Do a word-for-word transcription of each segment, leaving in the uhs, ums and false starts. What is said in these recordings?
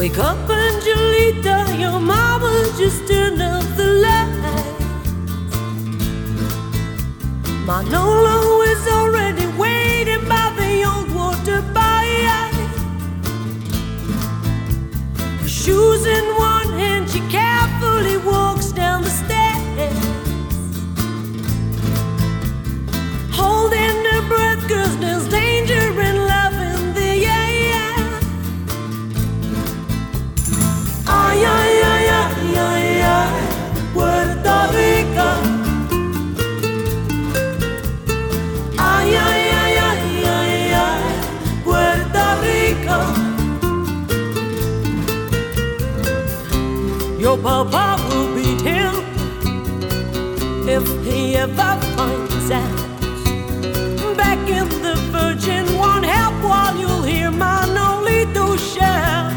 Wake up, Angelita, your mama just turned up the light. Manolo is already waiting by the old water pipe. Her shoes in one hand, she carefully walks down the stairs, holding her breath, 'cause there's danger in love in the air. Ay, ay, ay, ay, ay, ay, Puerto Rico. Ay, ay, ay, ay, ay, ay, Puerto Rico. Your papa will beat him if he ever finds out. Back in the Virgin won't help while you'll hear Manolito shout.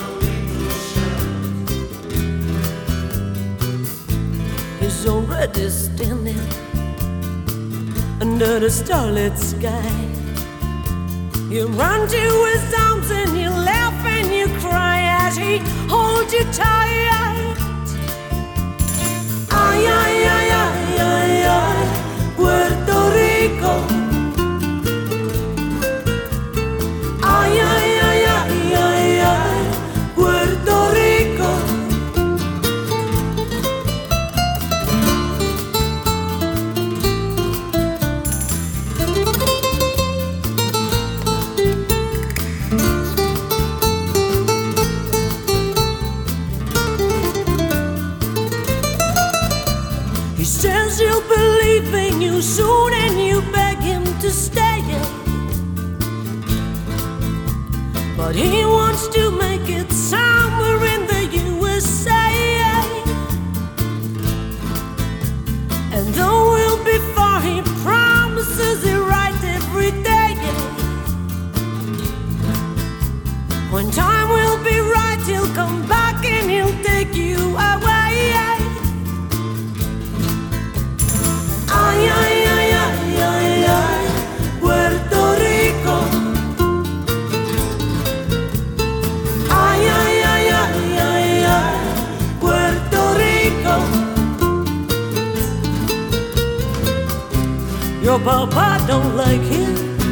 He's already standing under the starlit sky. You run to his arms and you laugh and you cry as he holds you tight. Ay, ay, ay, ay, ay, ay, Puerto Rico. Ay, ay, ay, ay, ay, ay, Puerto Rico. He says he'll believe in you soon and you beg him to stay, but he wants to make it somewhere in the U S A. And though we'll be far, he promises it right every day. When time will be right, he'll come back and he'll take you away. Ay, ay, ay, ay, ay, ay, Puerto Rico. Ay, ay, ay, ay, ay, ay, Puerto Rico. Your papa don't like him.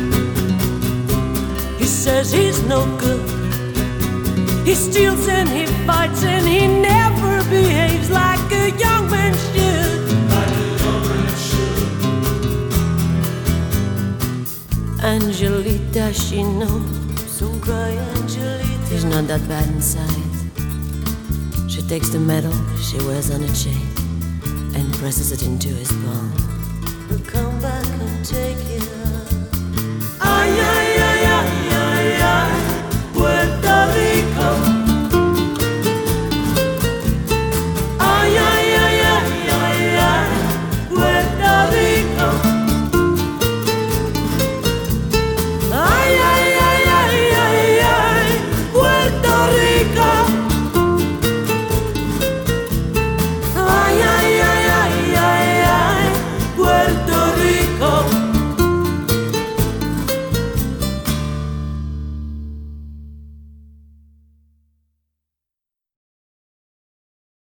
He says he's no good. He steals and he fights and he never behaves like a young man should. Angelita, she knows. Don't cry, Angelita. He's not that bad inside. She takes the medal she wears on a chain and presses it into his palm. He'll come back and take